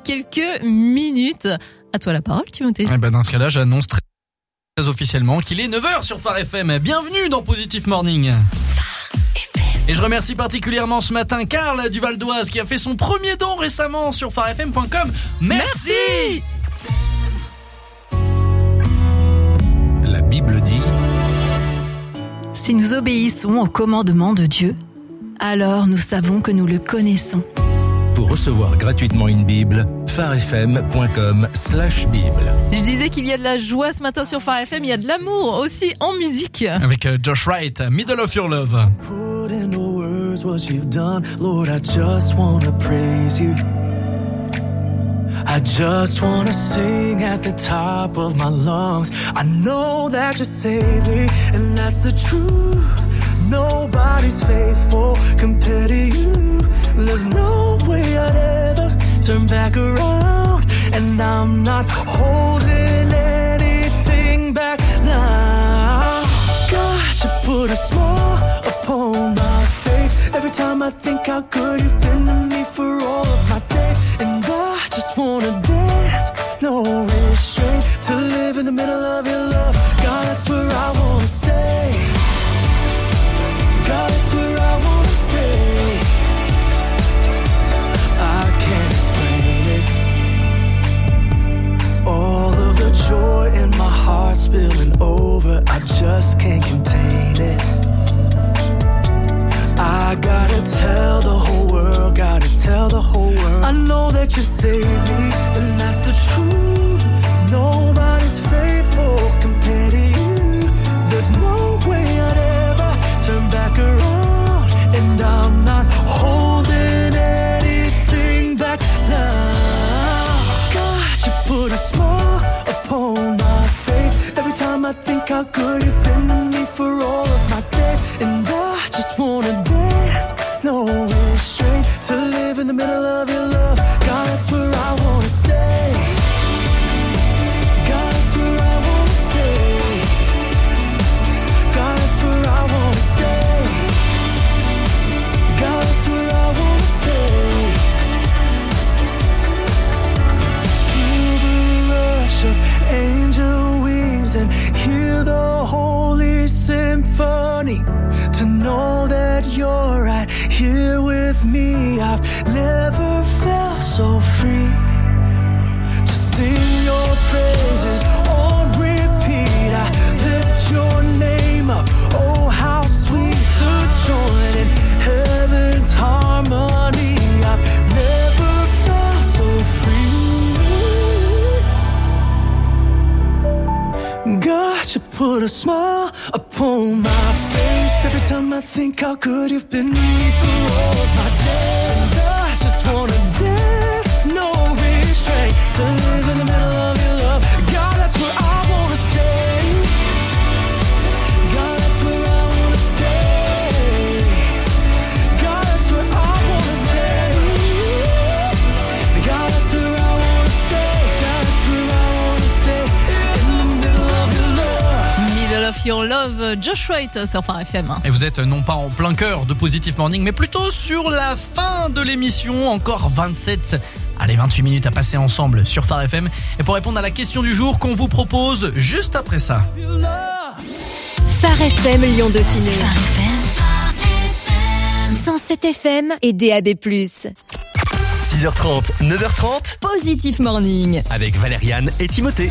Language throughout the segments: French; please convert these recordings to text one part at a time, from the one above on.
quelques minutes. À toi la parole, Timothée. Dans ce cas-là, j'annonce très officiellement qu'il est 9h sur Phare FM. Bienvenue dans Positive Morning. Et je remercie particulièrement ce matin Karl du Val d'Oise qui a fait son premier don récemment sur pharefm.com. Merci. La Bible dit: si nous obéissons aux commandements de Dieu, alors nous savons que nous le connaissons. Pour recevoir gratuitement une Bible, pharefm.com/Bible. Je disais qu'il y a de la joie ce matin sur Phare FM, il y a de l'amour aussi en musique. Avec Josh Wright, Middle of Your Love. Put into words what you've done, Lord, I just wanna praise you. I just wanna sing at the top of my lungs. I know that you saved me, and that's the truth. Nobody's faithful compared to you. There's no way I'd ever turn back around, and I'm not holding anything back now. God, you put a smile upon my face every time I think how good you've been to me for all of my days, and I just wanna dance, no restraint, to live in the middle of your love. God, that's where I wanna stay. God, that's where I wanna stay. I can't explain it. All of the joy in my heart spilling over, I just can't contain it. I gotta tell the whole world, gotta tell the whole world. I know that you saved me, and that's the truth. Nobody's faithful compared to you. There's no way I'd ever turn back around, and I'm not holding anything back now. God, you put a smile upon my face every time I think how good you've been to me for all of my days, and I just wanna dance, no restraint, to live in the middle of your love. God, that's where I wanna stay. God, that's where I wanna stay. God, that's where I wanna stay. God, that's where I wanna stay. Feel the rush of angel wings and hear the holy symphony. To know that you're right here with me, I've never felt so free. To sing your praises on repeat, I lift your name up. Oh, how sweet to join in heaven's harmony. I've never felt so free. God, you put a smile upon my face every time I think how good you've been to me for all of my days. And I just wanna dance, no restraint, to live in the middle of your love. God, that's where I wanna stay. God, that's where I wanna stay. God, that's where I wanna stay. God, that's where I wanna stay. God, that's where I wanna stay. In the middle of your love. Middle of Your Love, Josh Wright sur Phare FM. Et vous êtes non pas en plein cœur de Positive Morning, mais plutôt sur la fin de l'émission. Encore 28 minutes à passer ensemble sur Phare FM. Et pour répondre à la question du jour qu'on vous propose juste après ça. Phare FM Lyon Dauphiné. 107 FM et DAB+. 6h30, 9h30, Positive Morning. avec Valériane et Timothée.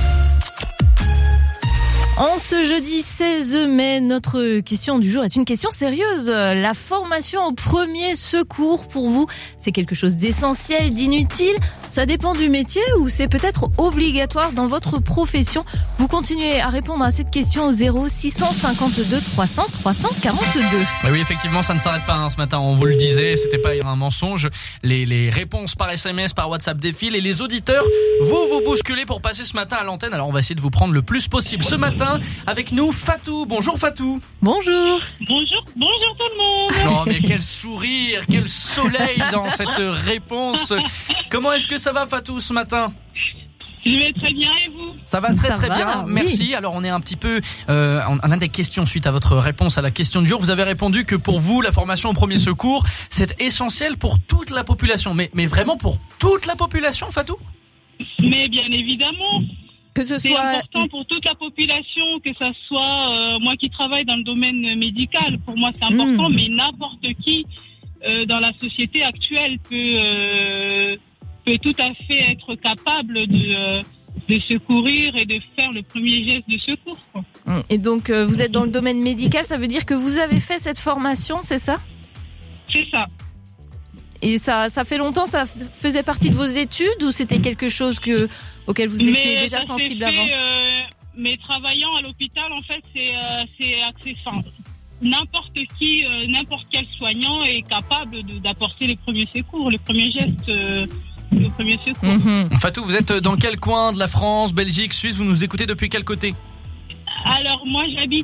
En ce jeudi 16 mai, notre question du jour est une question sérieuse. La formation au premier secours, pour vous, c'est quelque chose d'essentiel, d'inutile? Ça dépend du métier ou c'est peut-être obligatoire dans votre profession? Vous continuez à répondre à cette question au 0652 300 342. Et oui, effectivement, ça ne s'arrête pas ce matin. On vous le disait, c'était pas un mensonge. Les réponses par SMS, par WhatsApp défilent et les auditeurs, vous bousculez pour passer ce matin à l'antenne. Alors on va essayer de vous prendre le plus possible. Ce matin, avec nous, Fatou. Bonjour Fatou. Bonjour. Bonjour tout le monde. Non mais quel sourire, quel soleil dans cette réponse. Comment est-ce que ça va Fatou ce matin? Je vais très bien et vous? Ça va très Ça très va, bien, oui. merci. Alors on est un petit peu, on a des questions suite à votre réponse à la question du jour. Vous avez répondu que pour vous, la formation au premier secours, c'est essentiel pour toute la population. Mais vraiment pour toute la population, Fatou? Mais bien évidemment, Que ce c'est soit important pour toute la population, que ça soit moi qui travaille dans le domaine médical. Pour moi, c'est important, mais n'importe qui dans la société actuelle peut tout à fait être capable de secourir et de faire le premier geste de secours, quoi. Et donc vous êtes dans le domaine médical, ça veut dire que vous avez fait cette formation, c'est ça? C'est ça. Et ça fait longtemps, ça faisait partie de vos études ou c'était quelque chose auquel vous étiez Mais déjà ça sensible s'est fait, avant? mais travaillant à l'hôpital, en fait, c'est assez simple. N'importe qui, n'importe quel soignant est capable d'apporter les premiers secours, le premier geste, le premier secours. Fatou, vous êtes dans quel coin de la France, Belgique, Suisse? Vous nous écoutez depuis quel côté? Alors, moi, j'habite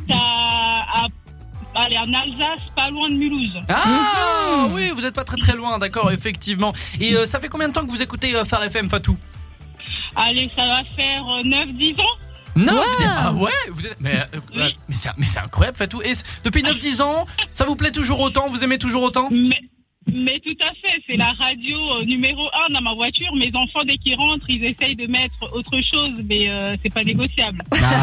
en Alsace, pas loin de Mulhouse. Ah oui, vous êtes pas très très loin, d'accord, effectivement. Et ça fait combien de temps que vous écoutez Phare FM, Fatou? Allez, ça va faire 9-10 ans. Non, Ouais. Ah ouais, vous êtes, mais c'est incroyable, Fatou. Et depuis 9-10 ans, ça vous plaît toujours autant? Vous aimez toujours autant? Mais tout à fait, c'est la radio numéro 1 dans ma voiture. Mes enfants, dès qu'ils rentrent, ils essayent de mettre autre chose, mais c'est pas négociable.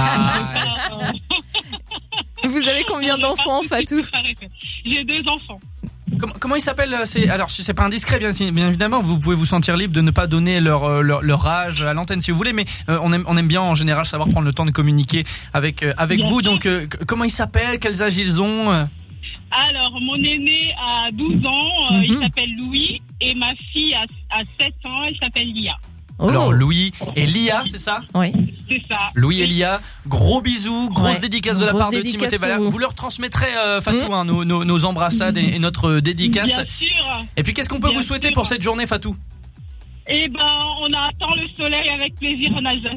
Vous avez combien d'enfants, Fatou? J'ai 2 enfants. Comment ils s'appellent? Alors, si c'est pas indiscret, bien évidemment, vous pouvez vous sentir libre de ne pas donner leur âge à l'antenne si vous voulez, mais on aime bien en général savoir prendre le temps de communiquer avec vous. Donc, comment ils s'appellent? Quels âges ils ont? Alors, mon aîné a 12 ans, il s'appelle Louis, et ma fille a 7 ans, elle s'appelle Lia. Oh. Alors, Louis et Lia, c'est ça? Oui. C'est ça. Louis et Lia, gros bisous, grosse dédicace de la Grosse part de dédicace Timothée pour Valère. vous. Vous leur transmettrez, Fatou, hein, nos embrassades et notre dédicace. Bien sûr. Et puis, qu'est-ce qu'on peut Bien vous souhaiter sûr. pour cette journée, Fatou? Eh ben, on attend le soleil avec plaisir en Alsace.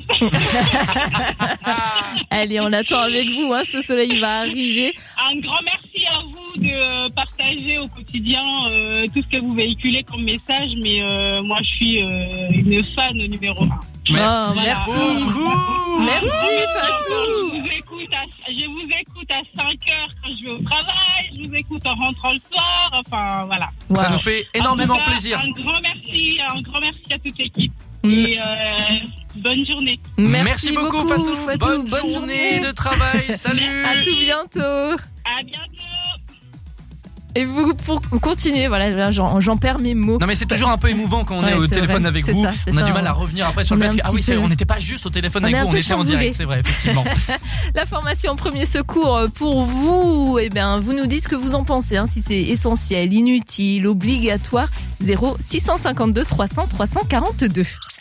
Allez, on attend avec vous, hein, ce soleil va arriver. Un grand merci à vous de partager au quotidien tout ce que vous véhiculez comme message, mais moi je suis une fan numéro 1. Merci. Merci. beaucoup. Merci, Fatou. Je vous écoute à 5 heures quand je vais au travail, je vous écoute en rentrant le soir, enfin voilà. Ça Wow. nous fait énormément En tout cas, plaisir. Un grand merci à toute l'équipe. Et bonne journée. Merci beaucoup, Fatou. Bonne journée de travail. Salut. À tout bientôt. À bientôt. Et vous, pour continuer, voilà, là, j'en perds mes mots. Non mais c'est toujours un peu émouvant quand on est au c'est téléphone vrai. avec C'est vous. ça, c'est On a ça. du mal à revenir après sur le On est fait que un petit peu- on n'était pas juste au téléphone On est avec un vous, on peu était en chamboulé. direct, c'est vrai, effectivement. La formation en premier secours pour vous, eh bien, vous nous dites ce que vous en pensez, hein, si c'est essentiel, inutile, obligatoire. 0652 300 342.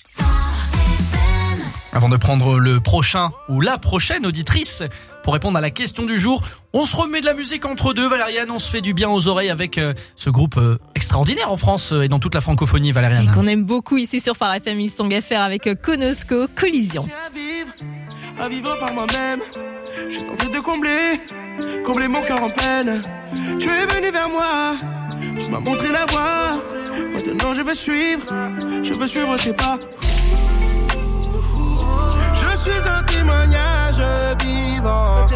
Avant de prendre le prochain ou la prochaine auditrice pour répondre à la question du jour, on se remet de la musique entre deux, Valériane, on se fait du bien aux oreilles avec ce groupe extraordinaire en France et dans toute la francophonie, Valériane. Et qu'on aime beaucoup ici sur Phare FM, ils sont affaire avec Konosko, Collision. À vivre par moi-même, j'ai tenté de combler mon cœur en peine. Tu es venu vers moi, tu m'as montré la voie. Maintenant je veux suivre tes pas. Je suis un témoignage vivant.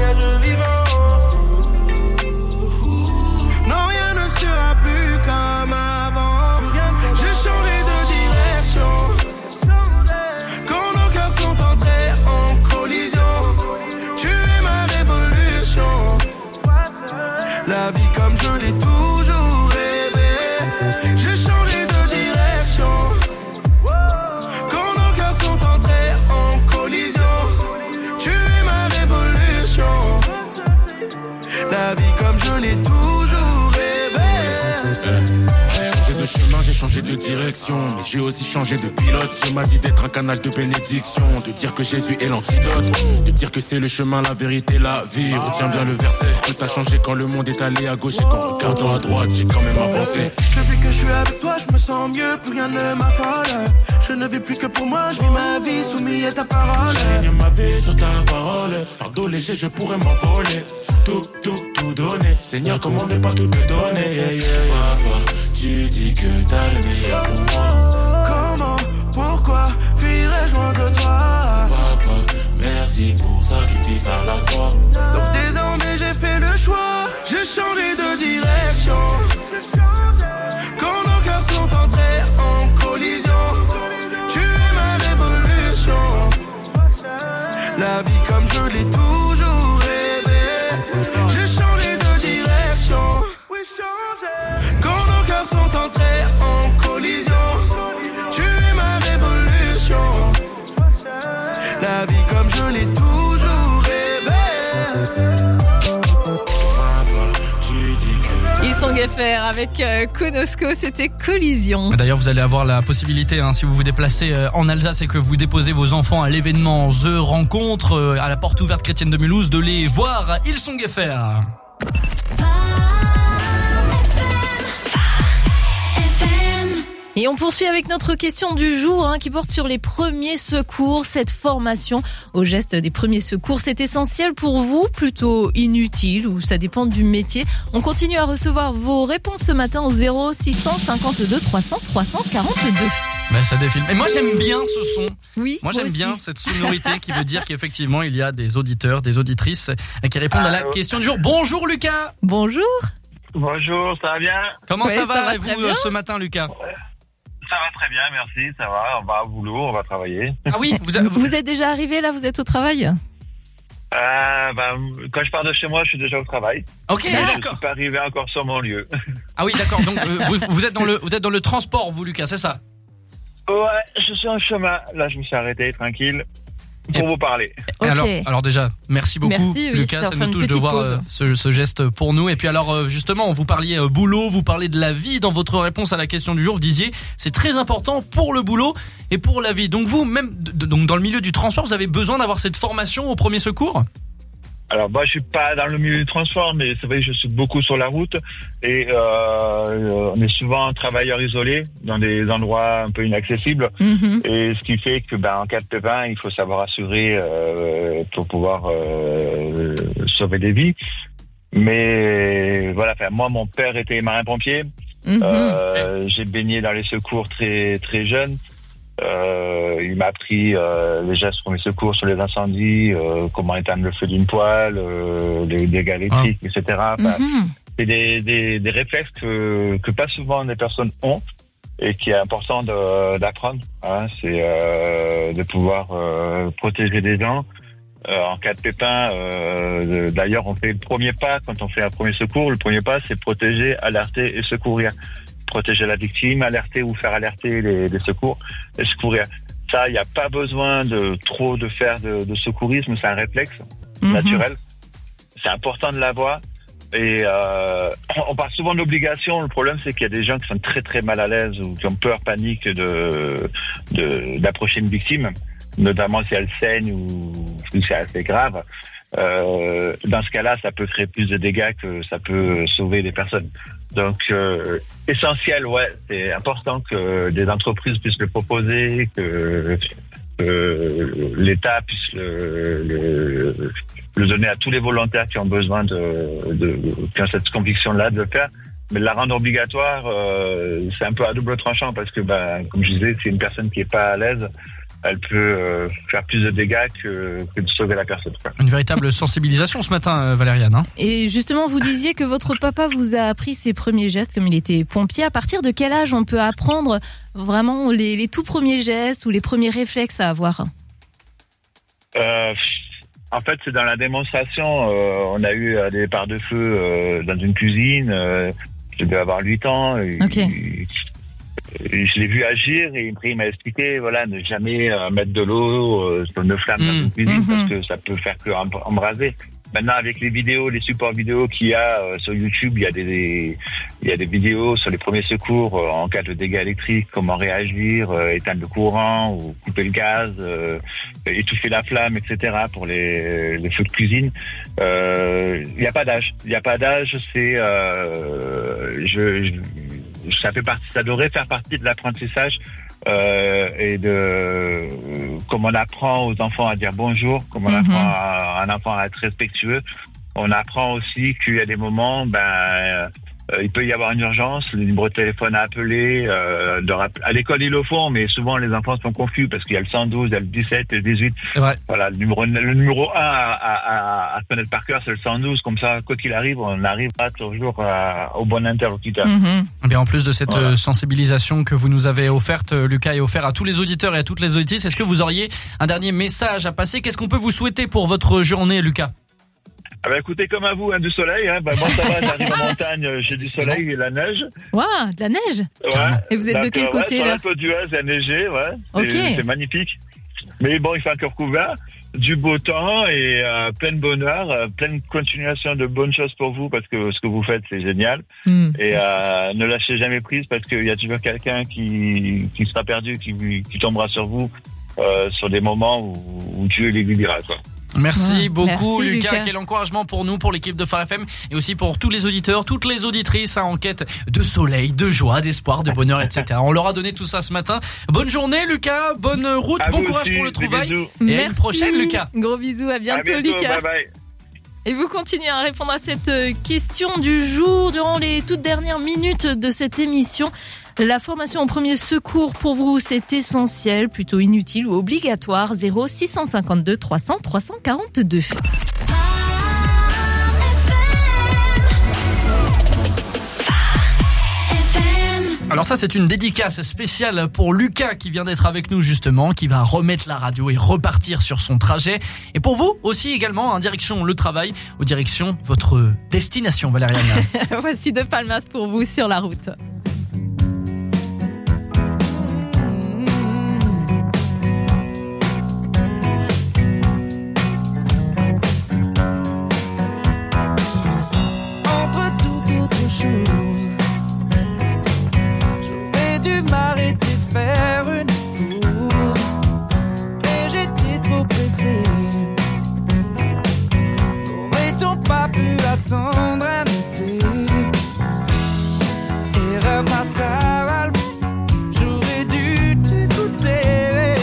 Non, rien ne sera plus comme avant. J'ai changé de direction. Quand nos cœurs sont entrés en collision, tu es ma révolution. La vie comme je l'ai toujours rêvé. J'ai changé de direction. Quand nos cœurs sont entrés en collision, tu es ma révolution. La vie comme je l'ai toujours rêvé. J'ai changé de chemin, j'ai changé de direction, mais j'ai aussi changé de pilote. Tu m'as dit d'être un canal de bénédiction, de dire que Jésus est l'antidote, de dire que c'est le chemin, la vérité, la vie. Retiens bien le verset, tout a changé quand le monde est allé à gauche et qu'en regardant à droite, j'ai quand même avancé. Depuis que je suis avec toi, je me sens mieux, plus rien ne m'affole. Je ne vis plus que pour moi, je vis ma vie soumis à ta parole. J'aligne ma vie sur ta parole, fardeau léger, je pourrais m'envoler. Tout donner, Seigneur, comment ne pas tout te donner, yeah, yeah. Papa, tu dis que t'as le meilleur pour moi. Comment, pourquoi fuirais-je loin de La vie comme je l'ai toujours rêvé. J'ai changé de direction. Quand nos cœurs sont entrés en collision, tu es ma révolution. La vie comme je l'ai toujours rêvé. Ils sont FR avec Konosko, c'était Collision. D'ailleurs, vous allez avoir la possibilité, si vous vous déplacez en Alsace et que vous déposez vos enfants à l'événement The Rencontre à la porte ouverte chrétienne de Mulhouse, de les voir. Ils sont FR. Et on poursuit avec notre question du jour qui porte sur les premiers secours. Cette formation au geste des premiers secours, c'est essentiel pour vous, plutôt inutile ou ça dépend du métier? On continue à recevoir vos réponses ce matin au 0652 300 342. Ben, ça défile. Et moi j'aime bien ce son. Oui. Moi j'aime bien cette sonorité qui veut dire qu'effectivement il y a des auditeurs, des auditrices qui répondent à la question du jour. Bonjour Lucas. Bonjour. Bonjour, ça va bien? Comment ça va et vous bien ce matin Lucas? Ça va très bien, merci, ça va, on va au boulot, on va travailler. Ah oui, vous êtes déjà arrivé là, vous êtes au travail? Quand je pars de chez moi, je suis déjà au travail. Ok, mais d'accord. Je suis pas arrivé encore sur mon lieu. Ah oui, d'accord. Donc vous êtes dans le transport, vous Lucas, c'est ça? Ouais, je suis en chemin. Là, je me suis arrêté tranquille pour vous parler. Okay. Alors déjà, merci beaucoup Lucas, ça nous touche de voir ce geste pour nous. Et puis alors justement, vous parliez boulot, vous parlez de la vie dans votre réponse à la question du jour. Vous disiez c'est très important pour le boulot et pour la vie. Donc vous, même donc dans le milieu du transport, vous avez besoin d'avoir cette formation au premier secours? Alors moi, je suis pas dans le milieu du transport, mais c'est vrai que je suis beaucoup sur la route et on est souvent travailleurs isolés dans des endroits un peu inaccessibles. Mm-hmm. Et ce qui fait que en cas de pépin, il faut savoir assurer pour pouvoir sauver des vies. Mais voilà, moi mon père était marin-pompier. Mm-hmm. J'ai baigné dans les secours très très jeune. Il m'a appris les gestes premiers secours sur les incendies, comment éteindre le feu d'une poêle, les dégâts électriques, etc. C'est des réflexes que pas souvent des personnes ont et qui est important d'apprendre. C'est de pouvoir protéger des gens en cas de pépin. D'ailleurs, on fait le premier pas quand on fait un premier secours. Le premier pas, c'est protéger, alerter et secourir. Protéger la victime, alerter ou faire alerter les secours et secourir. Ça, il n'y a pas besoin de faire de secourisme, c'est un réflexe naturel. C'est important de l'avoir. Et on parle souvent d'obligation. Le problème, c'est qu'il y a des gens qui sont très très mal à l'aise ou qui ont peur, panique d'approcher une victime, notamment si elle saigne ou si c'est assez grave. Dans ce cas-là, ça peut créer plus de dégâts que ça peut sauver des personnes. Donc, essentiel, c'est important que des entreprises puissent le proposer, que l'État puisse le donner à tous les volontaires qui ont besoin qui ont cette conviction-là de le faire. Mais la rendre obligatoire, c'est un peu à double tranchant parce que, comme je disais, c'est une personne qui est pas à l'aise. Elle peut faire plus de dégâts que de sauver la personne. Une véritable sensibilisation ce matin, Valériane. Et justement, vous disiez que votre papa vous a appris ses premiers gestes comme il était pompier. À partir de quel âge on peut apprendre vraiment les tout premiers gestes ou les premiers réflexes à avoir? En fait, c'est dans la démonstration. On a eu des parts de feu dans une cuisine. Je devais avoir 8 ans. Je l'ai vu agir et il m'a expliqué, ne jamais mettre de l'eau sur une flamme dans une cuisine parce que ça peut faire que embraser. Maintenant, avec les vidéos, les supports vidéo qu'il y a sur YouTube, il y a des vidéos sur les premiers secours en cas de dégâts électriques, comment réagir, éteindre le courant ou couper le gaz, étouffer la flamme, etc. pour les feux de cuisine. Il n'y a pas d'âge. C'est ça devrait faire partie de l'apprentissage et de comme on apprend aux enfants à dire bonjour, comme on apprend à un enfant à être respectueux. On apprend aussi qu'il y a des moments il peut y avoir une urgence, le numéro de téléphone à appeler. À l'école, ils le font, mais souvent les enfants sont confus parce qu'il y a le 112, il y a le 17 et le 18. Ouais. Voilà, le numéro 1 à connaître par cœur, c'est le 112. Comme ça, quoi qu'il arrive, on arrivera toujours au bon interlocuteur. Bien, en plus de cette sensibilisation que vous nous avez offerte, Lucas, et offert à tous les auditeurs et à toutes les auditrices, est-ce que vous auriez un dernier message à passer? Qu'est-ce qu'on peut vous souhaiter pour votre journée, Lucas? Ah bah écoutez, comme à vous, du soleil. Moi ça va, j'arrive en montagne, j'ai du soleil et la neige. Waouh, de la neige. Ouais. Et vous êtes de quel côté sur là? la côte d'Huez, il a neigé, Ok. C'est magnifique. Mais bon, il fait encore couvert, du beau temps et plein de bonheur, pleine continuation de bonnes choses pour vous parce que ce que vous faites, c'est génial. Et ne lâchez jamais prise parce qu'il y a toujours quelqu'un qui sera perdu, qui tombera sur vous sur des moments où Dieu les guidera, quoi. Merci beaucoup, merci, Lucas. Lucas. Quel encouragement pour nous, pour l'équipe de Phare FM et aussi pour tous les auditeurs, toutes les auditrices en quête de soleil, de joie, d'espoir, de bonheur, etc. On leur a donné tout ça ce matin. Bonne journée, Lucas. Bonne route. Bon courage aussi, pour le trouvail. bisous. Et à une prochaine, Lucas. Gros bisous, à bientôt, Lucas. Bye bye. Et vous continuez à répondre à cette question du jour durant les toutes dernières minutes de cette émission. La formation en premier secours pour vous, c'est essentiel, plutôt inutile ou obligatoire? 0652 300 342. Alors ça, c'est une dédicace spéciale pour Lucas qui vient d'être avec nous justement, qui va remettre la radio et repartir sur son trajet. Et pour vous aussi également, en direction le travail, ou direction votre destination, Valériane. Voici De Palmas pour vous sur la route. Entre toute autre chose, j'aurais dû m'arrêter, faire une pause, mais j'étais trop pressé. N'aurait-on pas pu attendre un été? Erreur fatale, j'aurais dû t'écouter.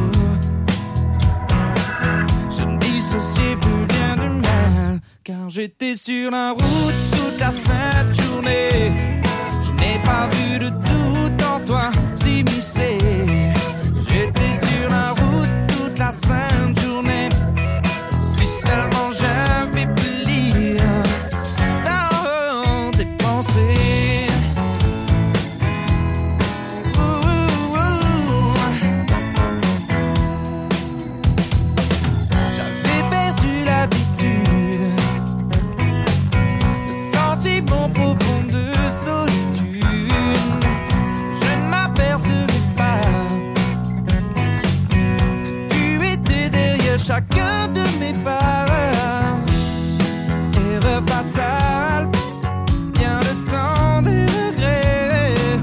Je me dissociais plus bien du mal, car j'étais sur la route toute la sainte journée. Je n'ai pas vu de doute en toi s'immiscer. J'étais sur la route toute la sainte journée. Si seulement j'avais pu lire dans tes pensées. J'avais perdu l'habitude, le sentiment profond de solitude. Je ne m'apercevais pas que tu étais derrière chacun de mes pas. Erreur fatale, bien le temps des regrets.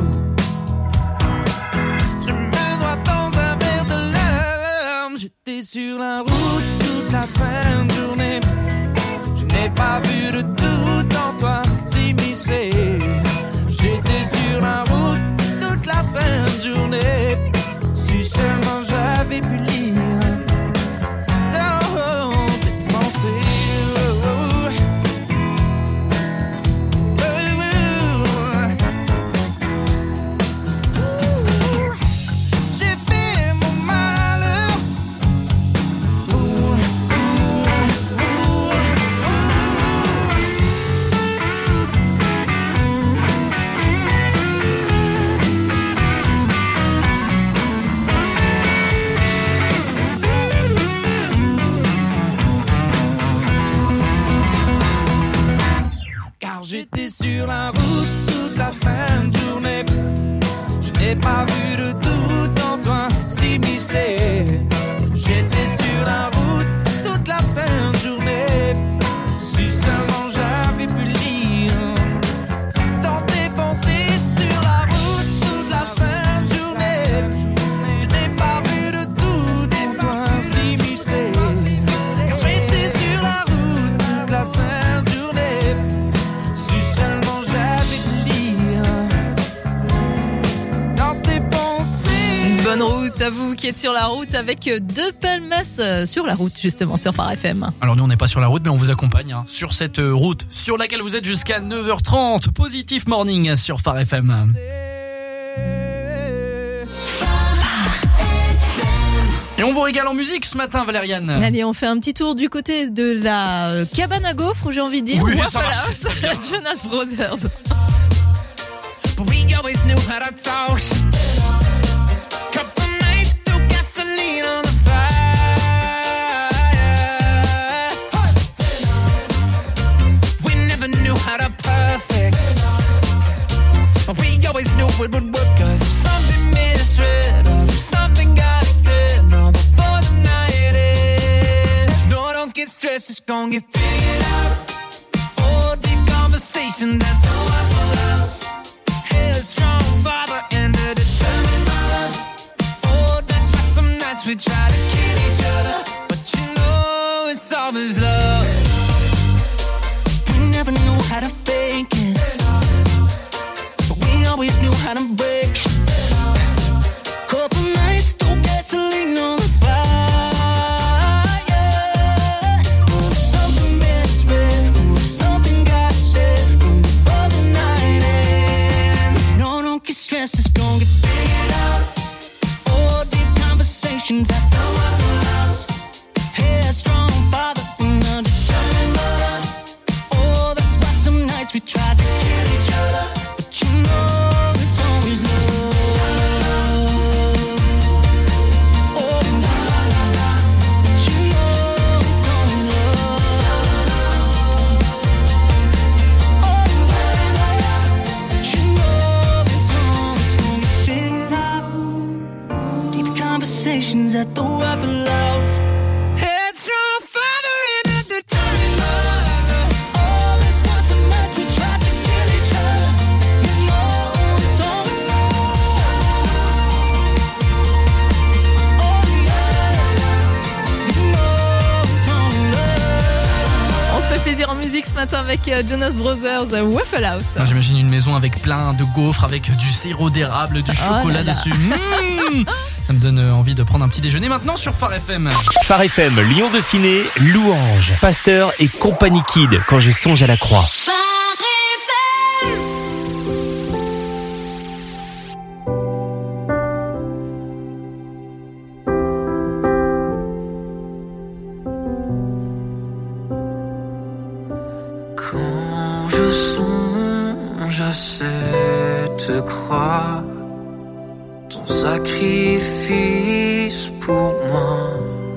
Je me noie dans un verre de larmes. J'étais sur la route toute la sainte journée. Je n'ai pas vu de doute en toi s'immiscer. J'étais sur la route toute la sainte journée. Si seulement j'avais pu lire dans tes pensées. J'ai fait mon malheur. Car j'étais sur la route toute la sainte journée. Je n'ai pas vu de doute en toi s'immiscer. J'étais sur la route toute la sainte journée. Si seulement j'avais pu lire dans tes pensées. Sur la route toute la sainte journée. Je n'ai pas vu de doute en toi s'immiscer. Car j'étais sur la route toute la sainte journée. Si seulement j'avais pu lire dans tes bonne route à vous qui êtes sur la route avec deux palmasses sur la route justement sur Phare FM. Alors nous on n'est pas sur la route mais on vous accompagne sur cette route sur laquelle vous êtes jusqu'à 9h30. Positif Morning sur Phare FM. Et on vous régale en musique ce matin, Valériane. Allez, on fait un petit tour du côté de la cabane à gaufres, j'ai envie de dire. Oui, ça marche très bien. Jonas Brothers. We always knew how to talk. Couple nights through gasoline on the fire. We never knew how to perfect. We always knew it would work. Cause if something misread or if something got said, no, before the night ends. No, don't get stressed, it's gonna get figured out. Oh, deep conversation that no one else. Headstrong father and a determined mother. Oh, that's why some nights we try to kill each other. But you know it's always love. We never knew how to fake it, but we always knew how to break. Couple nights through gasoline on the fire. Oh, something misread, oh, something got said before the night ends. No, don't get stressed, it's gonna get figured out. Oh, deep conversations that no one loves. Headstrong father and a determined mother. Oh, that's why some nights we try to kill each other. But you know it's always love. Oh, la la la la. But you know it's always love. Oh, la la la. But you know it's always gonna get figured out. Deep conversations that the world allows. Headstrong father and a determined mother. Oh, that's why some nights we try to kill each other. You know it's always love. Oh, yeah. You know it's always love. On se fait plaisir en musique ce matin avec Jonas Brothers, Waffle House. Moi, j'imagine une maison avec plein de gaufres, avec du sirop d'érable, du chocolat là là. dessus. Ça me donne envie de prendre un petit déjeuner maintenant sur Phare FM. Phare FM, Lyon Dauphiné, Louange, Pasteur et compagnie Kid, quand je songe à la croix. Quand je songe à cette croix, ton sacrifice pour moi,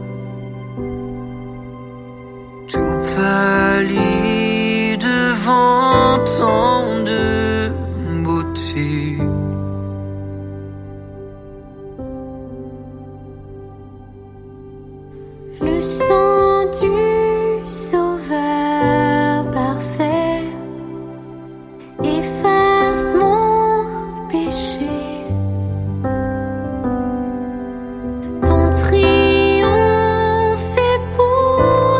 tout pâlit devant tant de beauté. Le sang du Sauveur parfait efface mon péché. Ton triomphe est pour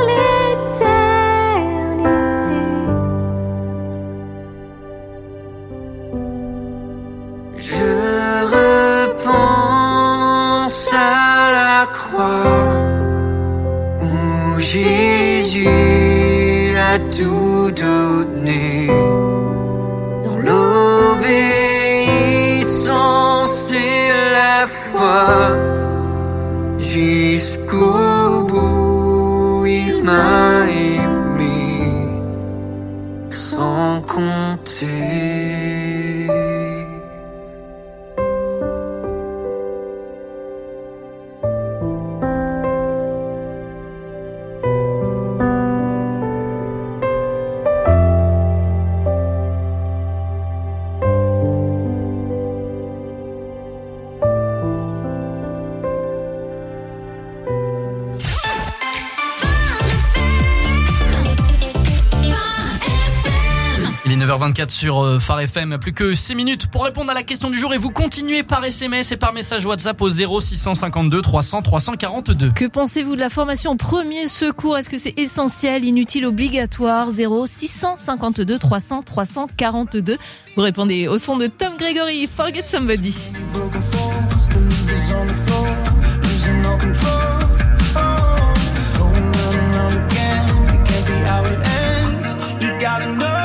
l'éternité. Je repense à la croix où Jésus a tout donné. Dans l'obéissance et la foi, jusqu'au bout il m'a aimé sans compter. Il est 9h24 sur Phare FM, plus que 6 minutes pour répondre à la question du jour et vous continuez par SMS et par message WhatsApp au 0652 300 342. Que pensez-vous de la formation au premier secours? Est-ce que c'est essentiel, inutile, obligatoire? 0652 300 342. Vous répondez au son de Tom Gregory, Forget Somebody. Broken force, the leavers on the floor, losing all control. Oh, going round and round again. It can't be how it ends. You gotta know.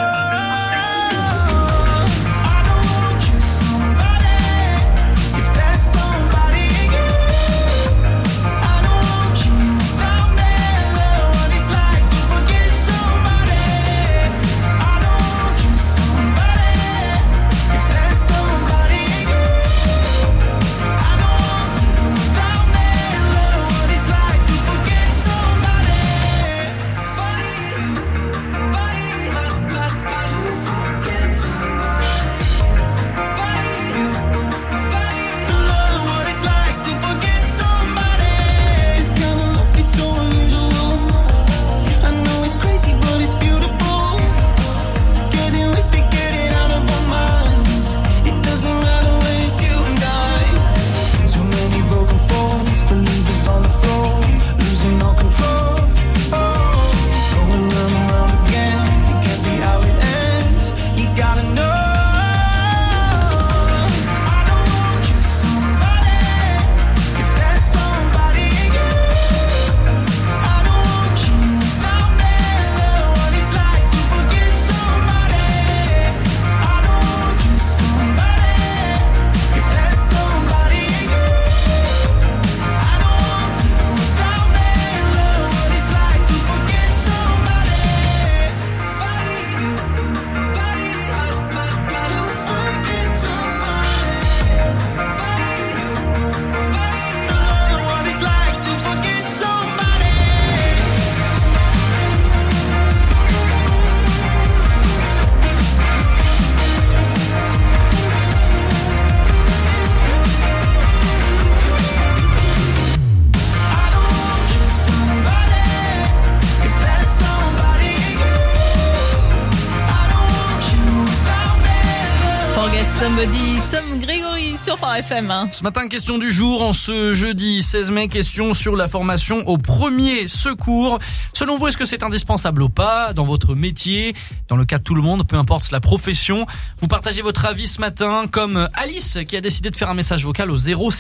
Somebody, Tom Grégory sur Phare FM. Ce matin, question du jour, en ce jeudi 16 mai, question sur la formation au premier secours. Selon vous, est-ce que c'est indispensable ou pas dans votre métier, dans le cas de tout le monde, peu importe la profession? Vous partagez votre avis ce matin, comme Alice qui a décidé de faire un message vocal au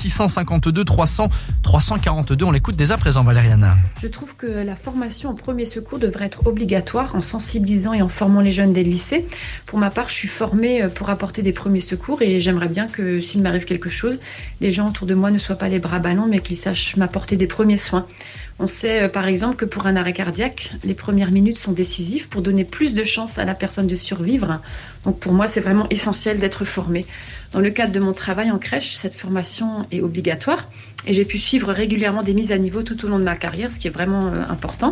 0652 300 342. On l'écoute dès à présent, Valériane. Je trouve que la formation au premier secours devrait être obligatoire en sensibilisant et en formant les jeunes dès le lycée. Pour ma part, je suis formée pour apporter des premiers secours et j'aimerais bien que s'il m'arrive quelque chose, les gens autour de moi ne soient pas les bras ballants mais qu'ils sachent m'apporter des premiers soins. On sait par exemple que pour un arrêt cardiaque, les premières minutes sont décisives pour donner plus de chances à la personne de survivre. Donc pour moi, c'est vraiment essentiel d'être formé. Dans le cadre de mon travail en crèche, cette formation est obligatoire et j'ai pu suivre régulièrement des mises à niveau tout au long de ma carrière, ce qui est vraiment important.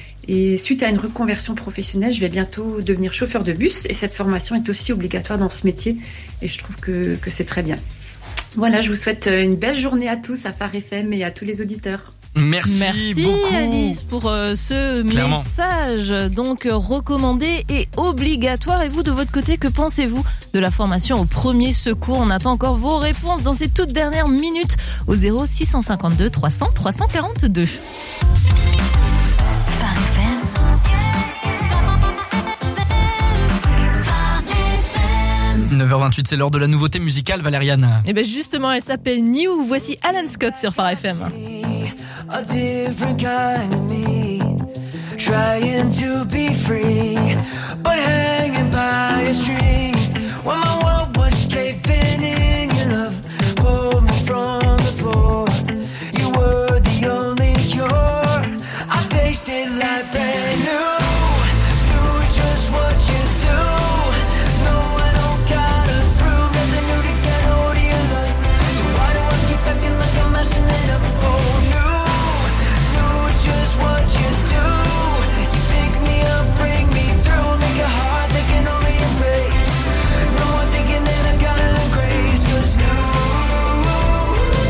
Et suite à une reconversion professionnelle, je vais bientôt devenir chauffeur de bus et cette formation est aussi obligatoire dans ce métier et je trouve que c'est très bien. Voilà, je vous souhaite une belle journée à tous, à Phare FM et à tous les auditeurs. Merci beaucoup. Alice pour ce message donc recommandé et obligatoire. Et vous de votre côté, que pensez-vous de la formation au premier secours? On attend encore vos réponses dans ces toutes dernières minutes au 0652 300 342. 9h28, c'est l'heure de la nouveauté musicale, Valériane. Et bien justement, elle s'appelle New. Voici Alan Scott sur Phare FM. A different kind of me, trying to be free, but hanging by a string. When my world was caving in, your love pulled me from the floor. You were the only cure. I tasted like brand new. New is just what you do. No, I don't gotta prove nothing new to get hold of your love. So why do I keep acting like I'm messing it up? Oh, new. Just what you do. You pick me up, bring me through, make a heart that can only embrace. No more thinking that I gotta grace, 'cause new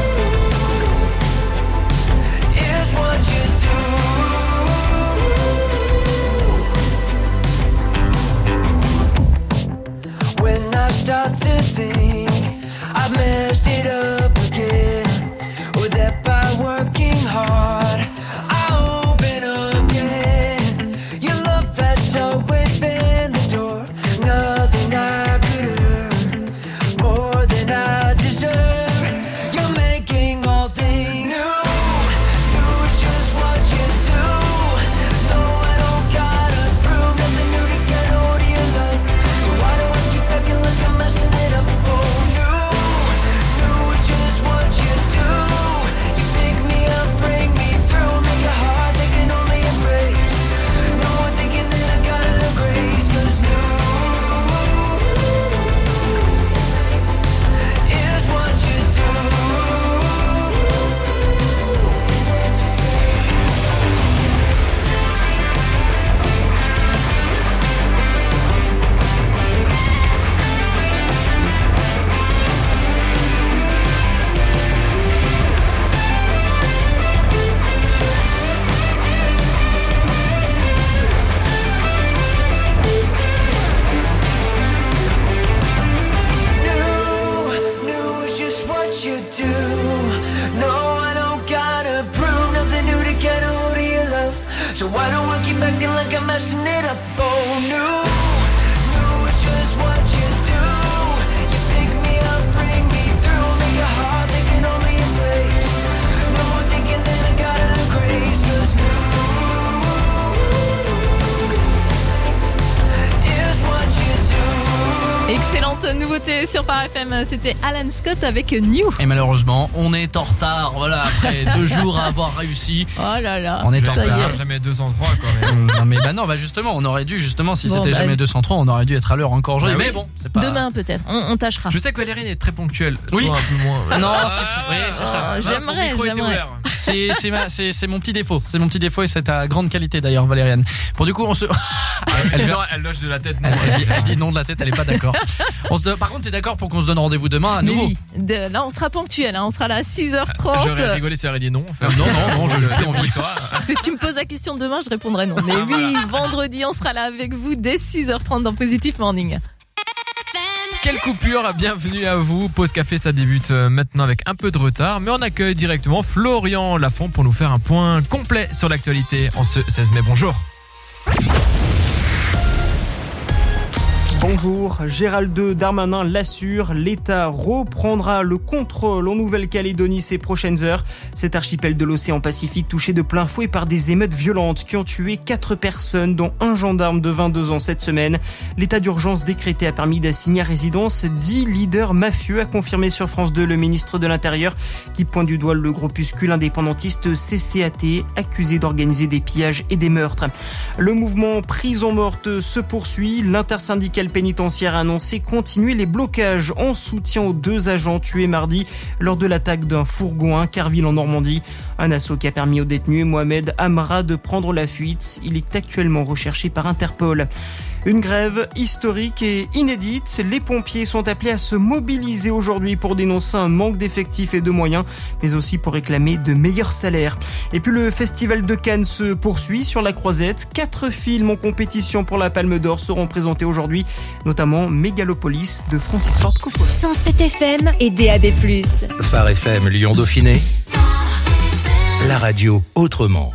So why don't we keep acting like I'm messing it up? Oh, no, it's just what you do. You pick me up, bring me through, make a heart they can only embrace. No more thinking that I gotta grace, 'cause Excellente nouveauté sur Phare FM, c'était Alan Scott avec New. Et malheureusement, on est en retard. Voilà, après 2 jours à avoir réussi. Oh là là. On est en retard. Jamais 203 quoi. Non mais justement, on aurait dû justement si c'était jamais 203, on aurait dû être à l'heure encore aujourd'hui. Mais bon, c'est pas. Demain peut-être, on tâchera. Je sais que Valérine est très ponctuelle. Oui. Toi, un peu moins. Non, c'est ça. Oui, c'est ça. J'aimerais. C'est mon petit défaut. C'est mon petit défaut et c'est ta grande qualité d'ailleurs, Valériane. Bon, du coup, on se. Elle loge de la tête. Elle dit non de la tête, elle est pas d'accord. Par contre, t'es d'accord pour qu'on se donne rendez-vous demain à nouveau? Oui. Là, on sera ponctuel, hein. On sera là à 6h30. J'aurais rigolé si elle avait dit non. Non, je n'ai plus envie. Si tu me poses la question demain, je répondrai non. Mais oui, vendredi, on sera là avec vous dès 6h30 dans Positive Morning. Quelle coupure, bienvenue à vous. Pause café, ça débute maintenant avec un peu de retard, mais on accueille directement Florian Lafont pour nous faire un point complet sur l'actualité en ce 16 mai. Bonjour. Bonjour, Gérald Darmanin l'assure, l'État reprendra le contrôle en Nouvelle-Calédonie ces prochaines heures. Cet archipel de l'océan Pacifique touché de plein fouet par des émeutes violentes qui ont tué 4 personnes, dont un gendarme de 22 ans cette semaine. L'état d'urgence décrété a permis d'assigner à résidence 10 leaders mafieux, a confirmé sur France 2 le ministre de l'Intérieur, qui pointe du doigt le groupuscule indépendantiste CCAT, accusé d'organiser des pillages et des meurtres. Le mouvement Prison Morte se poursuit. L'intersyndicale pénitentiaire a annoncé continuer les blocages en soutien aux 2 agents tués mardi lors de l'attaque d'un fourgon à Carville en Normandie. Un assaut qui a permis au détenu Mohamed Amra de prendre la fuite. Il est actuellement recherché par Interpol. Une grève historique et inédite. Les pompiers sont appelés à se mobiliser aujourd'hui pour dénoncer un manque d'effectifs et de moyens, mais aussi pour réclamer de meilleurs salaires. Et puis le festival de Cannes se poursuit sur la Croisette. 4 films en compétition pour la Palme d'Or seront présentés aujourd'hui, notamment Mégalopolis de Francis Ford Coppola. 107 FM et DAB+. Phare FM Lyon Dauphiné. La radio autrement.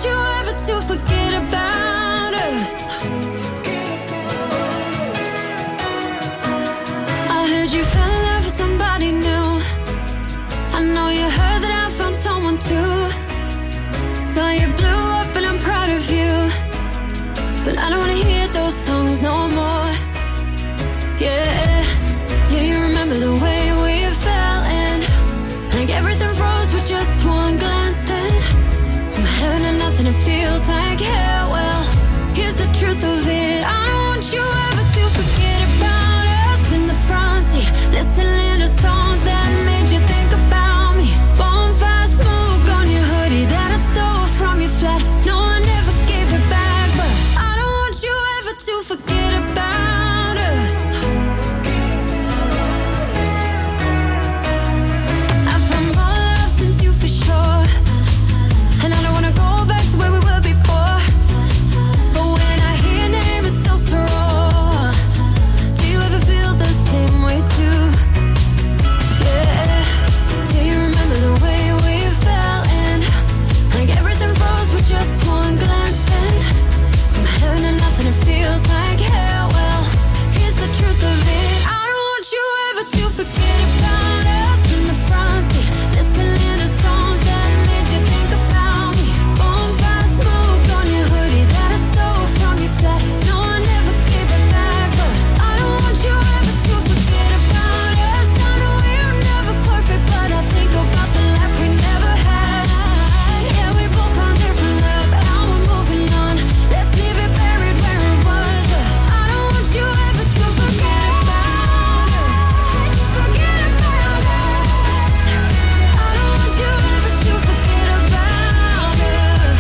You fell in love with somebody new. I know you heard that I found someone too. So you blew up and I'm proud of you. But I don't wanna hear those songs no more. Yeah. Do you remember the way we fell in? Like everything froze with just one glance then. From heaven to nothing, it feels like hell. Well, here's the truth of it. I don't want you ever to forget about us in the front seat. Listening to songs that made you think about me. Bonfire smoke on your hoodie that I stole from your flat. No, I never gave it back, but I don't want you ever to forget about us. I found more love since you for sure, and I don't wanna go back to where we were before. But when I hear your name, it's so raw. Do you ever feel the same way too? Yeah. Do you remember the way we fell in? Like everything froze with just one glance then. From heaven to nothing, it feels like hell. Well, here's the truth of it. I don't want you ever to forget about us in the front seat. Listening to songs that made you think about me. Bonfire smoke on your hoodie that I stole from your flat. No, I never gave it back, but I don't want you ever to forget about us. I know we're never perfect, but I think about the life we never had. Yeah, we both found different love, now we're moving on. Let's leave it buried where it was, but I don't want you ever to forget about us. Forget about us. I don't want you ever to forget about us.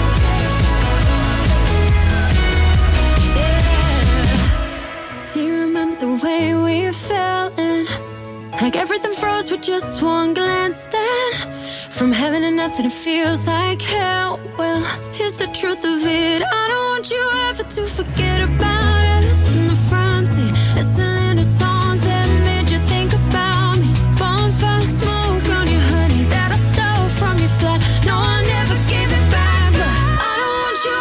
Yeah. Do you remember the way we fell in? Like everything froze with just one glance then. From heaven to nothing, it feels like hell. Well, here's the truth of it. I don't want you ever to forget about us in the front seat. Listening to songs that made you think about me. Bonfire smoke on your hoodie that I stole from your flat. No, I never gave it back, but I don't want you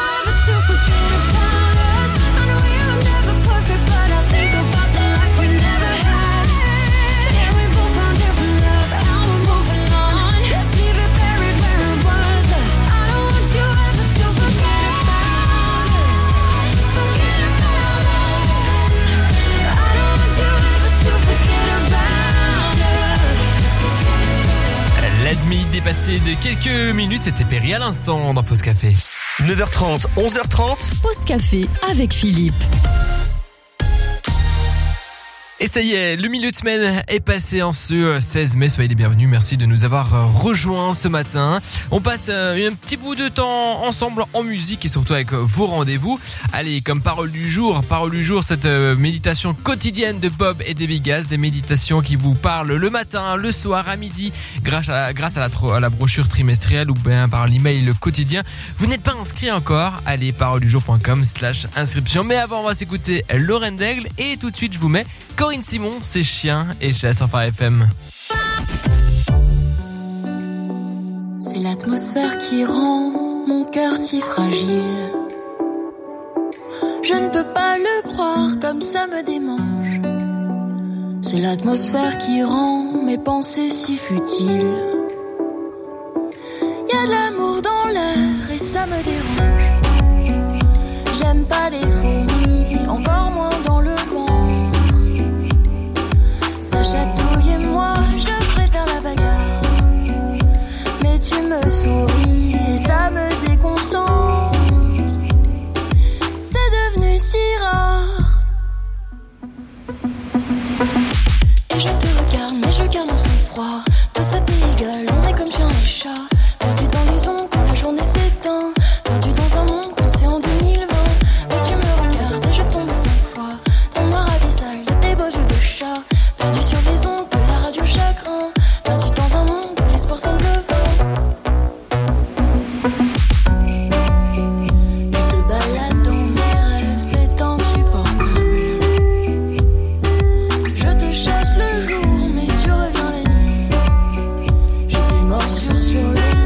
d'ici des quelques minutes, c'était Perry à l'instant dans Pause Café. 9h30, 11h30. Pause café avec Philippe. Et ça y est, le milieu de semaine est passé en ce 16 mai. Soyez les bienvenus, merci de nous avoir rejoints ce matin. On passe un petit bout de temps ensemble en musique et surtout avec vos rendez-vous. Allez, comme parole du jour, cette méditation quotidienne de Bob et David Gaz. Des méditations qui vous parlent le matin, le soir, à midi, grâce à la brochure trimestrielle ou bien par l'email quotidien. Vous n'êtes pas inscrit encore, allez, paroledujour.com/inscription. Mais avant, on va s'écouter Lauren Daigle et tout de suite, je vous mets Corinne Simon, c'est Chien et chez Phare FM. C'est l'atmosphère qui rend mon cœur si fragile. Je ne peux pas le croire, comme ça me démange. C'est l'atmosphère qui rend mes pensées si futiles. Y a de l'amour dans l'air et ça me dérange. J'aime pas les fourmis, encore moins dans le ventre. Ça chatouille et moi je préfère la bagarre. Mais tu me souris et ça me déconcentre. C'est devenu si rare. Et je te regarde mais je garde mon sang-froid. Tout ça t'est égal, on est comme chien et chat. Perdu dans les ondes quand la journée s'éteint. Perdu dans un monde quand c'est en 2020. Mais tu me regardes et je tombe sans foi. Ton noir abyssal de tes beaux yeux de chat. Perdu sur les ondes de la radio chagrin. Perdu dans un monde où l'espoir semble vain. Tu te balades dans mes rêves, c'est insupportable. Je te chasse le jour, mais tu reviens la nuit. J'ai des morsures sur les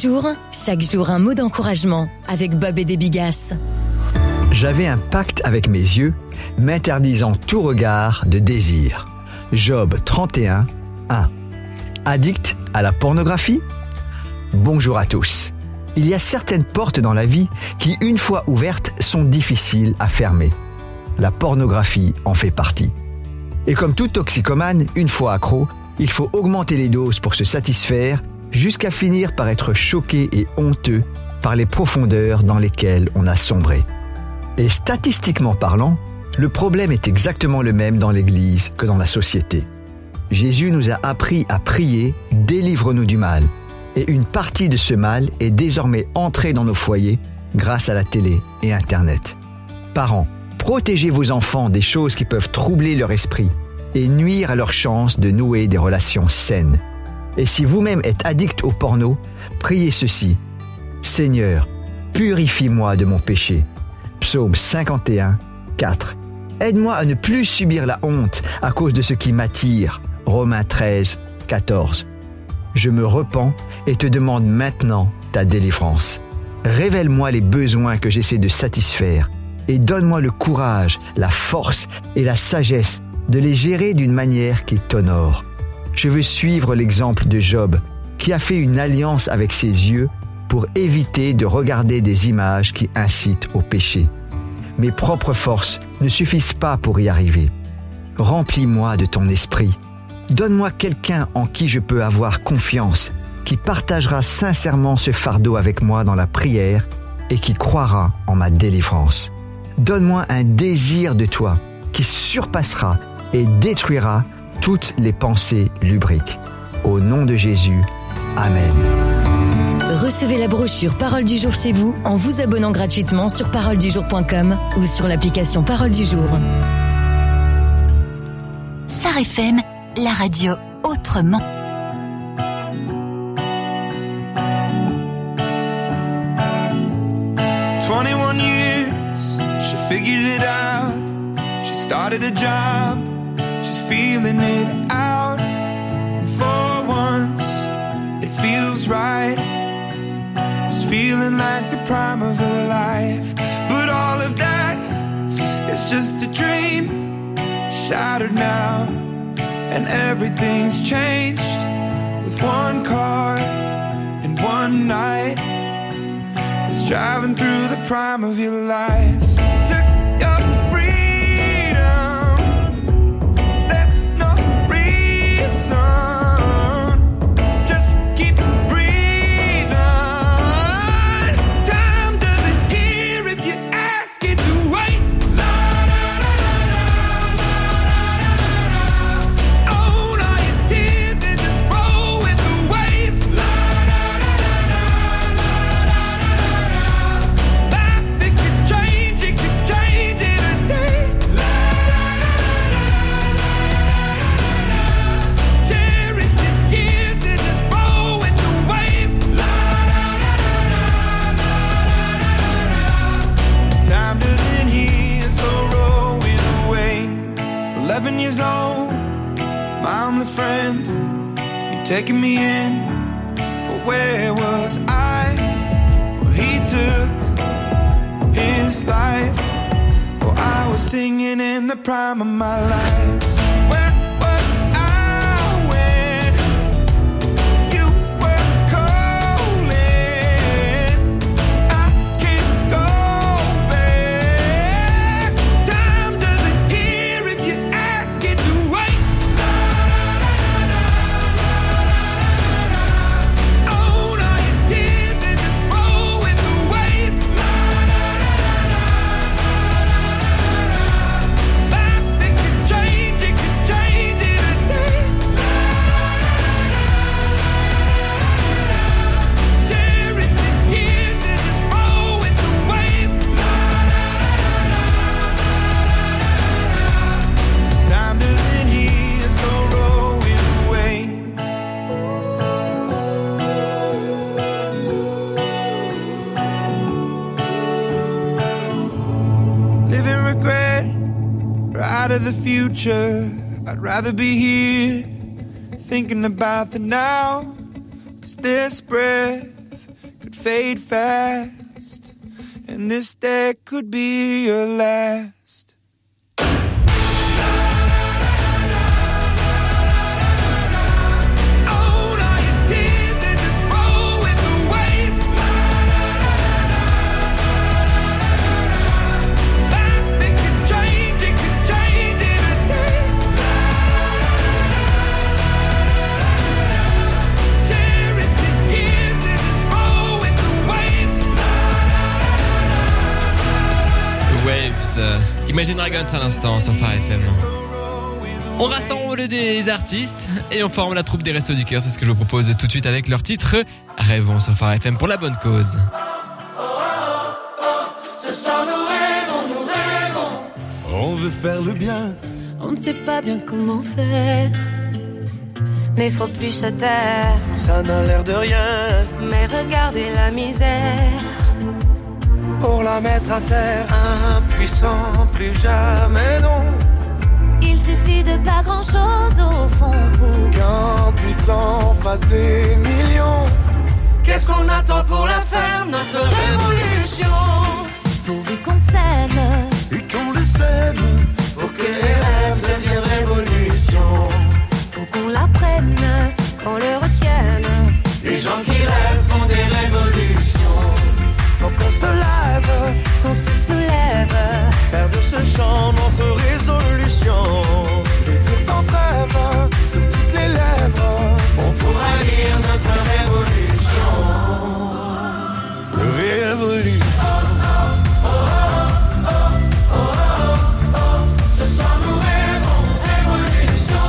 chaque jour un mot d'encouragement avec Bob et des Bigasses. J'avais un pacte avec mes yeux, m'interdisant tout regard de désir. Job 31, 1. Addict à la pornographie ? Bonjour à tous. Il y a certaines portes dans la vie qui, une fois ouvertes, sont difficiles à fermer. La pornographie en fait partie. Et comme tout toxicomane, une fois accro, il faut augmenter les doses pour se satisfaire jusqu'à finir par être choqué et honteux par les profondeurs dans lesquelles on a sombré. Et statistiquement parlant, le problème est exactement le même dans l'Église que dans la société. Jésus nous a appris à prier « Délivre-nous du mal ». Et une partie de ce mal est désormais entrée dans nos foyers grâce à la télé et Internet. Parents, protégez vos enfants des choses qui peuvent troubler leur esprit et nuire à leur chance de nouer des relations saines. Et si vous-même êtes addict au porno, priez ceci. Seigneur, purifie-moi de mon péché. Psaume 51, 4. Aide-moi à ne plus subir la honte à cause de ce qui m'attire. Romains 13, 14. Je me repens et te demande maintenant ta délivrance. Révèle-moi les besoins que j'essaie de satisfaire et donne-moi le courage, la force et la sagesse de les gérer d'une manière qui t'honore. Je veux suivre l'exemple de Job, qui a fait une alliance avec ses yeux pour éviter de regarder des images qui incitent au péché. Mes propres forces ne suffisent pas pour y arriver. Remplis-moi de ton esprit. Donne-moi quelqu'un en qui je peux avoir confiance, qui partagera sincèrement ce fardeau avec moi dans la prière et qui croira en ma délivrance. Donne-moi un désir de toi qui surpassera et détruira toutes les pensées lubriques. Au nom de Jésus, Amen. Recevez la brochure Parole du jour chez vous en vous abonnant gratuitement sur paroledujour.com ou sur l'application Parole du jour. Phare FM, la radio autrement. She figured it out. She started a job. She's feeling it out. And for once, it feels right. It's feeling like the prime of her life. But all of that is just a dream. Shattered now. And everything's changed. With one car and one night. It's driving through the prime of your life. Took your freedom. There's no reason. Just keep breathing. Time doesn't hear if you ask it to wait. Own all your tears and just roll with the waves. Time doesn't heal, so roll with the waves. 11 years old, I'm the friend. You taking me in, but where was I? Well, he took his life. Well, I was singing in the prime of my life. Where was I when you were calling? I can't go back. Time doesn't hear if you ask it to wait. Own all your tears and just roll with the waves. Life, it could change it today. Cherish the years and just roll with the waves. Time doesn't heal, so roll with the waves. Living regret, or out of the future. I'd rather be here, thinking about the now. 'Cause this breath fade fast, and this day could be your last. Imagine Dragons à l'instant sur Phare FM. On rassemble des artistes et on forme la troupe des Restos du Cœur. C'est ce que je vous propose tout de suite avec leur titre Rêvons sur Phare FM pour la bonne cause. Ce soir nous rêvons. On veut faire le bien. On ne sait pas bien comment faire, mais faut plus se taire. Ça n'a l'air de rien. Mais regardez la misère. Pour la mettre à terre, impuissant, plus jamais non. Il suffit de pas grand chose au fond pour qu'un puissant fasse des millions. Qu'est-ce qu'on attend pour la faire, notre révolution? pourvu qu'on s'aime et qu'on le sème, pour que les rêves deviennent révolution. Faut qu'on l'apprenne, qu'on le retienne. Les gens qui rêvent font des révolutions. Faut qu'on se lève, qu'on se soulève, faire de ce chant notre résolution. Le dire sans trêve, sur toutes les lèvres, on pourra lire notre révolution. Révolution. Ce soir nous rêvons révolution.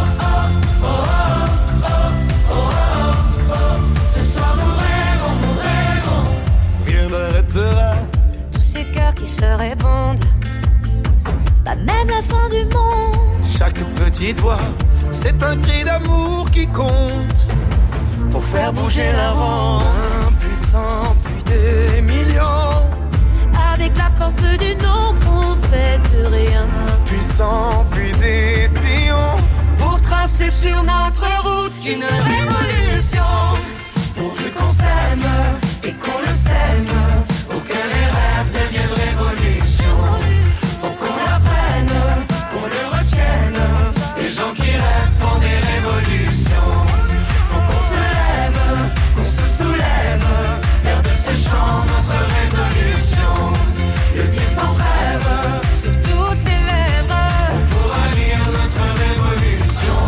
Ce soir nous rêvons. Rien n'arrêtera tous ces cœurs qui se répondent. Pas même la fin du monde. Chaque petite voix, c'est un cri d'amour qui compte pour faire bouger la ronde. Impuissant, puis des millions. Avec la force du nombre, on fait de rien. Puissant, puis des sillons pour tracer sur notre route une révolution. Pourvu qu'on s'aime et qu'on le sème, pour que les rêves deviennent révolution. Faut qu'on l'apprenne, qu'on le retienne. Les gens qui rêvent font des révolutions. Faut qu'on se lève, qu'on se soulève, faire de ce chant notre résolution. Le dire sans trêve, sur toutes les lèvres, on pourra lire notre révolution.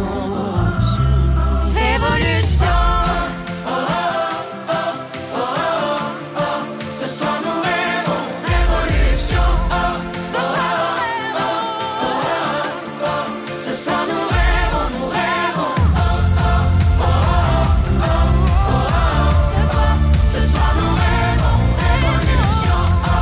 Révolution. Ce soir nous rêvons révolution. Ce soir Ce soir nous rêvons, nous rêvons. Ce soir nous rêvons révolution.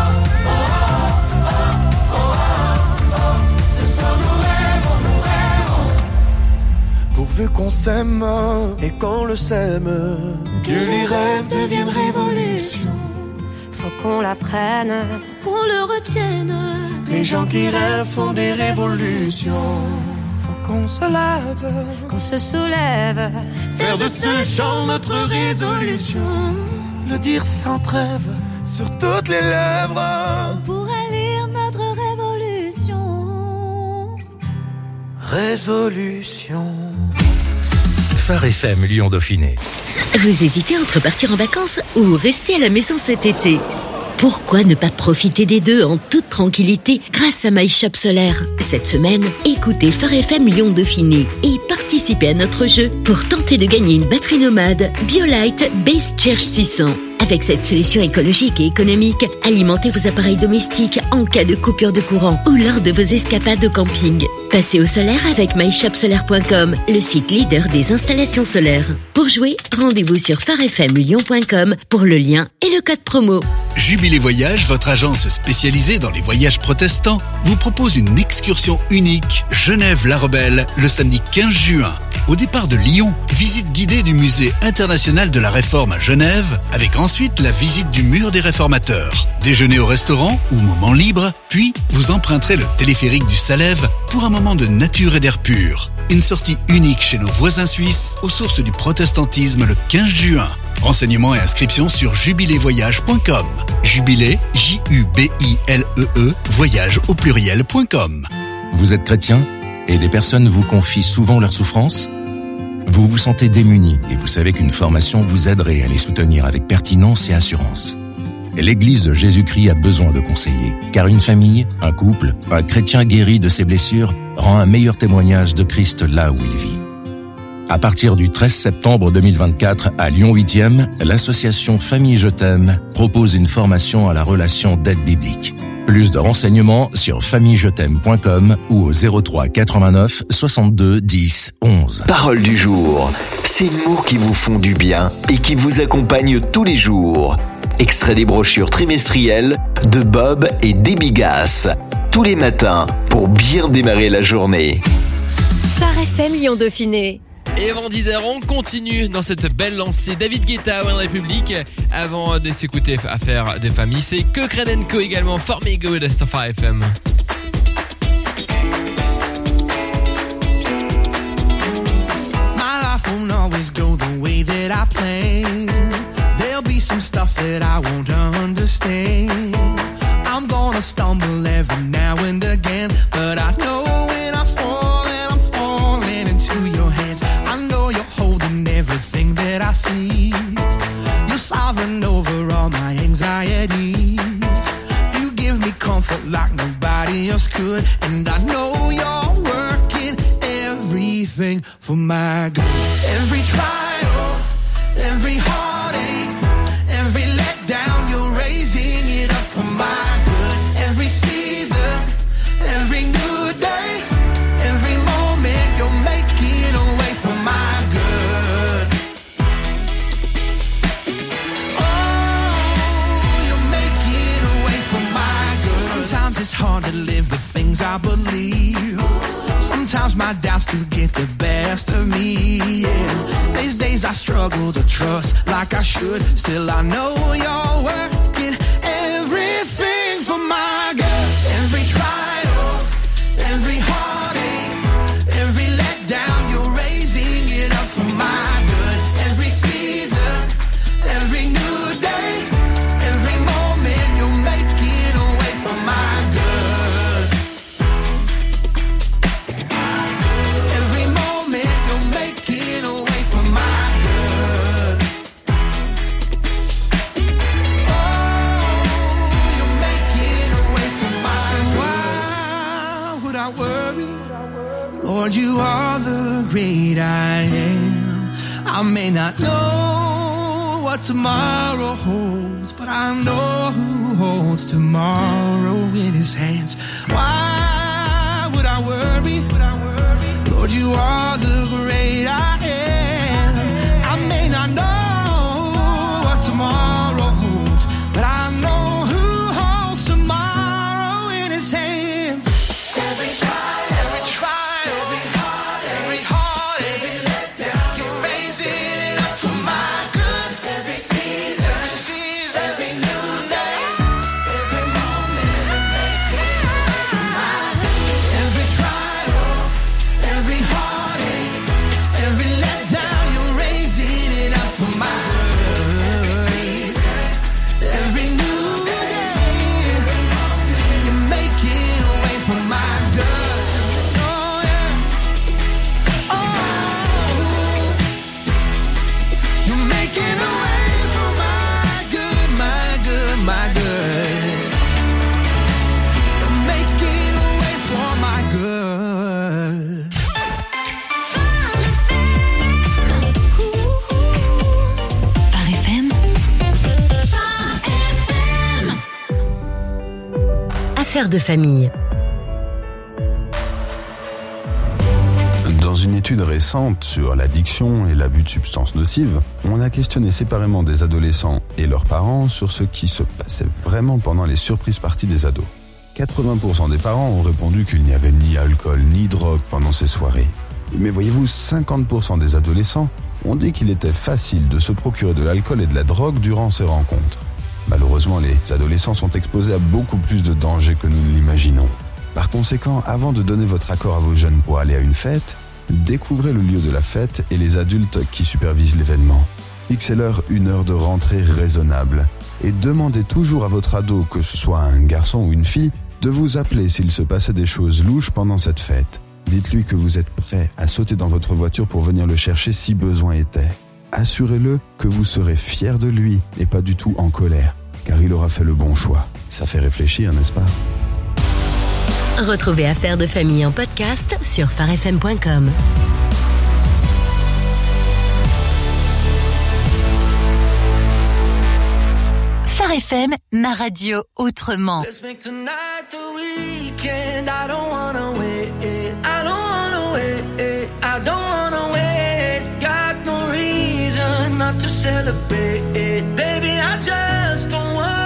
Ce soir nous rêvons. Pourvu qu'on s'aime et qu'on le sème, que les rêves deviennent révolution. Faut qu'on l'apprenne, qu'on le retienne. Les gens qui rêvent font des révolutions. Faut qu'on se lève, qu'on se soulève, faire de ce chant notre résolution. Le dire sans trêve, sur toutes les lèvres, pour lire notre révolution. Résolution. Phare FM Lyon Dauphiné. Vous hésitez entre partir en vacances ou rester à la maison cet été? Pourquoi ne pas profiter des deux en toute tranquillité grâce à MyShop Solaire? Cette semaine, écoutez Phare FM Lyon Dauphiné et participez à notre jeu pour tenter de gagner une batterie nomade BioLite Base Charge 600. Avec cette solution écologique et économique, alimentez vos appareils domestiques en cas de coupure de courant ou lors de vos escapades au camping. Passez au solaire avec myshopsolaire.com, le site leader des installations solaires. Pour jouer, rendez-vous sur pharefmlyon.com pour le lien et le code promo. Jubilé Voyage, votre agence spécialisée dans les voyages protestants, vous propose une excursion unique Genève-La Rebelle le samedi 15 juin. Au départ de Lyon, visite guidée du musée international de la Réforme à Genève, avec ensuite la visite du mur des réformateurs. Déjeuner au restaurant ou moment libre, puis vous emprunterez le téléphérique du Salève pour un moment de nature et d'air pur. Une sortie unique chez nos voisins suisses aux sources du protestantisme le 15 juin. Renseignements et inscriptions sur jubileevoyage.com. Jubilé, J-U-B-I-L-E-E, voyage au pluriel.com. Vous êtes chrétien et des personnes vous confient souvent leurs souffrances? Vous vous sentez démuni et vous savez qu'une formation vous aiderait à les soutenir avec pertinence et assurance. L'Église de Jésus-Christ a besoin de conseillers, car une famille, un couple, un chrétien guéri de ses blessures rend un meilleur témoignage de Christ là où il vit. À partir du 13 septembre 2024 à Lyon 8e, l'association Famille Je t'aime propose une formation à la relation d'aide biblique. Plus de renseignements sur famillejet'aime.com ou au 03 89 62 10 11. Parole du jour, ces mots qui vous font du bien et qui vous accompagnent tous les jours. Extrait des brochures trimestrielles de Bob et Debbie Gass. Tous les matins pour bien démarrer la journée. Phare FM Lyon Dauphiné. Et avant 10h, on continue dans cette belle lancée. David Guetta, One Republic. Avant de s'écouter Affaire de famille, c'est que Credenco également. For Me Good sur Phare FM. My life won't always go the way that I planned. There'll be some stuff that I won't understand. I'm gonna stumble every now and again, but I know when I fall and I'm falling into your hands. I know you're holding everything that I see. You're sovereign over all my anxieties. You give me comfort like nobody else could, and I know you're working everything for my good. Every trial, every heartache, every letdown, you're raising it up for my good. Every season, every new day, every moment, you're making a way for my good. Oh, you're making a way for my good. Sometimes it's hard to live the things I believe. Sometimes my doubts do get the best of me, yeah. These days I struggle to trust like I should. Still I know you're working everything for my good. Every trial, every heartache, every letdown, you're raising it up for my good. Every season, every new day, every moment, you're making a way for my good. Every moment, you're making a way for my good. Oh, you're making a way for my good. Why would I worry? Lord, you are the great I am. I may not know what tomorrow holds, but I know who holds tomorrow in his hands. Why would I worry? Lord, you are the great I am. I may not know what tomorrow holds, but I know who holds tomorrow in his hands. Every trial, every heart, every letdown, you're raising it up for my good. Every season, every new day, every moment, every trial, every heartache, every letdown, you're raising it up for my good. Every new day, you're making a way for my good. Oh yeah, oh, you're making a way for my good, my good, my good. You're making a way for my good. Phare FM. Affaire de famille. Dans une étude récente sur l'addiction et l'abus de substances nocives, on a questionné séparément des adolescents et leurs parents sur ce qui se passait vraiment pendant les surprises parties des ados. 80% des parents ont répondu qu'il n'y avait ni alcool ni drogue pendant ces soirées. Mais voyez-vous, 50% des adolescents ont dit qu'il était facile de se procurer de l'alcool et de la drogue durant ces rencontres. Malheureusement, les adolescents sont exposés à beaucoup plus de dangers que nous ne l'imaginons. Par conséquent, avant de donner votre accord à vos jeunes pour aller à une fête, découvrez le lieu de la fête et les adultes qui supervisent l'événement. Fixez-leur une heure de rentrée raisonnable. Et demandez toujours à votre ado, que ce soit un garçon ou une fille, de vous appeler s'il se passait des choses louches pendant cette fête. Dites-lui que vous êtes prêt à sauter dans votre voiture pour venir le chercher si besoin était. Assurez-le que vous serez fier de lui et pas du tout en colère, car il aura fait le bon choix. Ça fait réfléchir, n'est-ce pas ? Retrouvez Affaires de famille en podcast sur farfm.com. Phare FM, ma radio autrement. Let's make tonight the weekend. I don't wanna wait. I don't wanna wait. I don't wanna wait. Got no reason not to celebrate. Baby, I just don't wanna